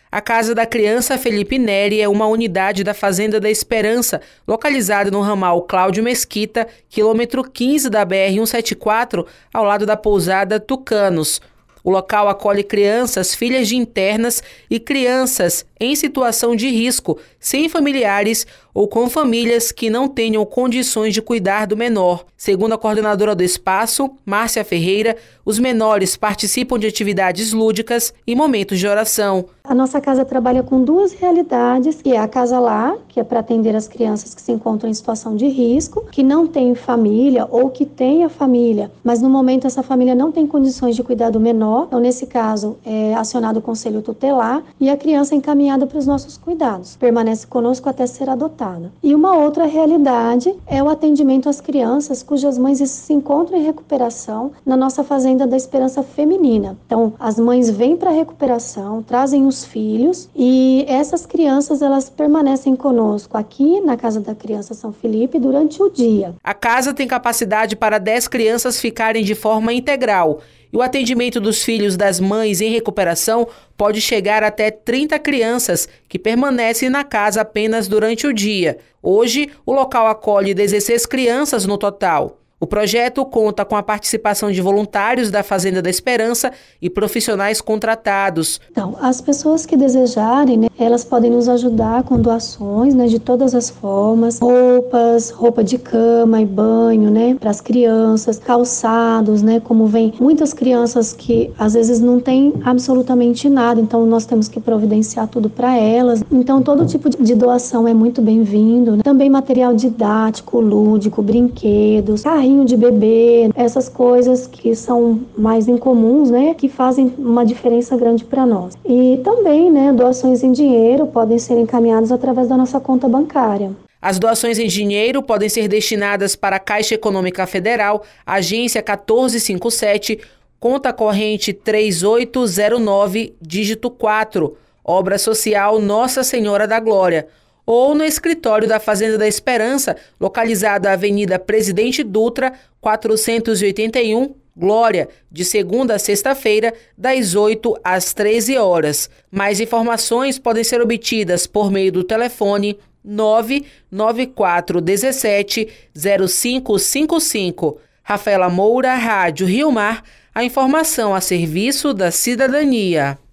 A Casa da Criança Felipe Neri é uma unidade da Fazenda da Esperança, localizada no ramal Cláudio Mesquita, quilômetro 15 da BR-174, ao lado da pousada Tucanos. O local acolhe crianças, filhas de internas e crianças em situação de risco, sem familiares ou com famílias que não tenham condições de cuidar do menor. Segundo a coordenadora do espaço, Márcia Ferreira, os menores participam de atividades lúdicas e momentos de oração. A nossa casa trabalha com duas realidades, que é a Casa Lar, que é para atender as crianças que se encontram em situação de risco, que não tem família ou que tem a família, mas no momento essa família não tem condições de cuidar do menor. Então, nesse caso, é acionado o conselho tutelar e a criança é encaminhada para os nossos cuidados. Permanece conosco até ser adotada. E uma outra realidade é o atendimento às crianças cujas mães se encontram em recuperação na nossa Fazenda da Esperança Feminina. Então, as mães vêm para a recuperação, trazem os filhos e essas crianças elas permanecem conosco aqui na Casa da Criança São Felipe durante o dia. A casa tem capacidade para 10 crianças ficarem de forma integral. E o atendimento dos filhos das mães em recuperação pode chegar até 30 crianças que permanecem na casa apenas durante o dia. Hoje, o local acolhe 16 crianças no total. O projeto conta com a participação de voluntários da Fazenda da Esperança e profissionais contratados. Então, as pessoas que desejarem, elas podem nos ajudar com doações, de todas as formas, roupa de cama e banho, para as crianças, calçados, como vem muitas crianças que às vezes não têm absolutamente nada, então nós temos que providenciar tudo para elas. Então, todo tipo de doação é muito bem-vindo. Também material didático, lúdico, brinquedos, carrinho de bebê, essas coisas que são mais incomuns, que fazem uma diferença grande para nós. E também, doações em dinheiro podem ser encaminhadas através da nossa conta bancária. As doações em dinheiro podem ser destinadas para a Caixa Econômica Federal, agência 1457, conta corrente 3809, dígito 4, obra social Nossa Senhora da Glória, ou no escritório da Fazenda da Esperança, localizado na Avenida Presidente Dutra, 481, Glória, de segunda a sexta-feira, das 8 às 13 horas. Mais informações podem ser obtidas por meio do telefone 99417 0555. Rafaela Moura, Rádio Rio Mar, a informação a serviço da cidadania.